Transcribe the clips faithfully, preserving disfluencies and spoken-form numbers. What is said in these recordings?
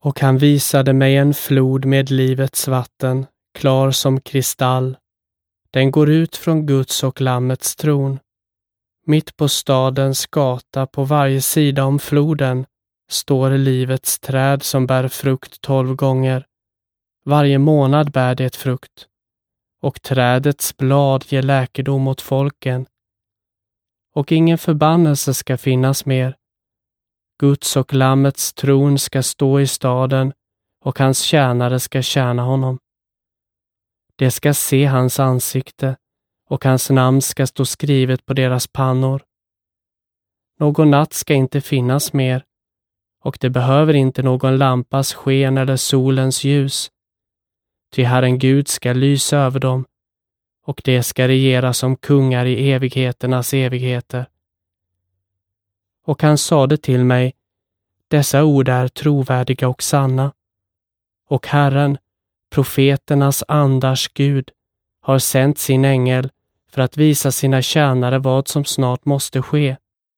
Och han visade mig en flod med livets vatten, klar som kristall. Den går ut från Guds och Lammets tron. Mitt på stadens gata på varje sida om floden står livets träd som bär frukt tolv gånger. Varje månad bär det frukt. Och trädets blad ger läkedom åt folken. Och ingen förbannelse ska finnas mer. Guds och Lammets tron ska stå i staden och hans tjänare ska tjäna honom. De ska se hans ansikte och hans namn ska stå skrivet på deras pannor. Någon natt ska inte finnas mer och det behöver inte någon lampas sken eller solens ljus. Ty Herren Gud ska lysa över dem och de ska regera som kungar i evigheternas evigheter. Och han sade till mig, dessa ord är trovärdiga och sanna. Och Herren, profeternas andars Gud, har sänt sin ängel för att visa sina tjänare vad som snart måste ske.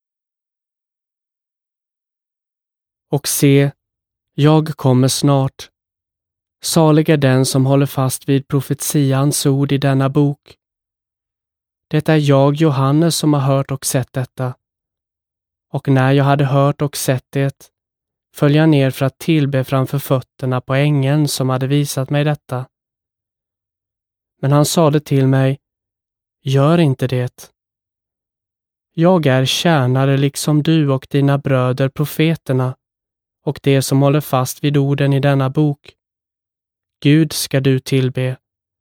Och se, jag kommer snart. Salig är den som håller fast vid profetians ord i denna bok. Det är jag, Johannes, som har hört och sett detta. Och när jag hade hört och sett det, föll jag ner för att tillbe framför fötterna på ängeln som hade visat mig detta. Men han sade till mig, gör inte det. Jag är tjänare liksom du och dina bröder profeterna och det som håller fast vid orden i denna bok. Gud ska du tillbe.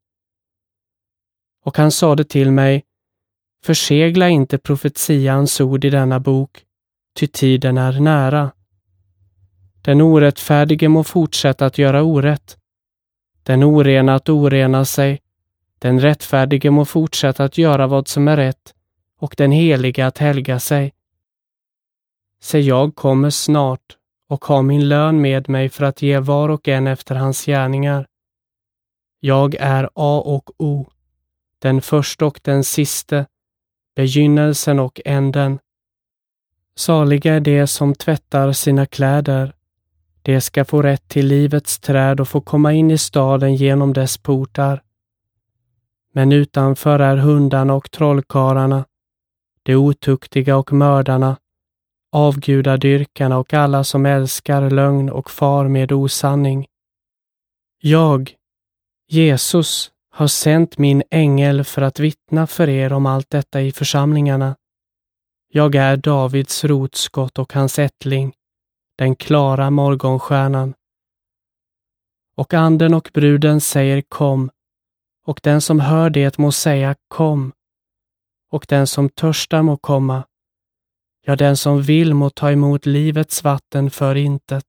Och han sade till mig, försegla inte profetians ord i denna bok, ty tiden är nära. Den orättfärdige må fortsätta att göra orätt. Den orena att orena sig. Den rättfärdige må fortsätta att göra vad som är rätt och den heliga att helga sig. Se, jag kommer snart och har min lön med mig för att ge var och en efter hans gärningar. Jag är A och O, den första och den siste, begynnelsen och änden. Saliga är de som tvättar sina kläder. De ska få rätt till livets träd och få komma in i staden genom dess portar. Men utanför är hundarna och trollkarlarna, de otuktiga och mördarna, avgudadyrkarna och alla som älskar lögn och far med osanning. Jag, Jesus, har sänt min ängel för att vittna för er om allt detta i församlingarna. Jag är Davids rotskott och hans ättling, den klara morgonstjärnan. Och anden och bruden säger kom, och den som hör det må säga kom, och den som törstar må komma, ja den som vill må ta emot livets vatten för intet.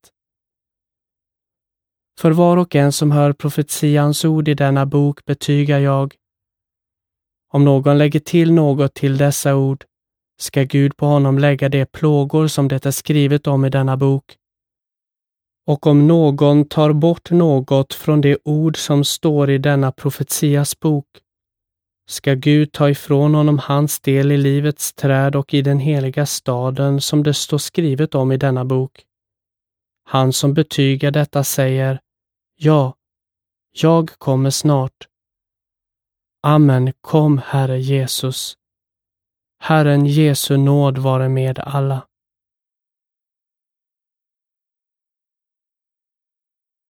För var och en som hör profetians ord i denna bok betygar jag, om någon lägger till något till dessa ord, ska Gud på honom lägga de plågor som det är skrivet om i denna bok. Och om någon tar bort något från de ord som står i denna profetias bok, ska Gud ta ifrån honom hans del i livets träd och i den heliga staden som det står skrivet om i denna bok. Han som betygar detta säger, ja, jag kommer snart. Amen, kom Herre Jesus. Herren Jesu nåd vare med alla.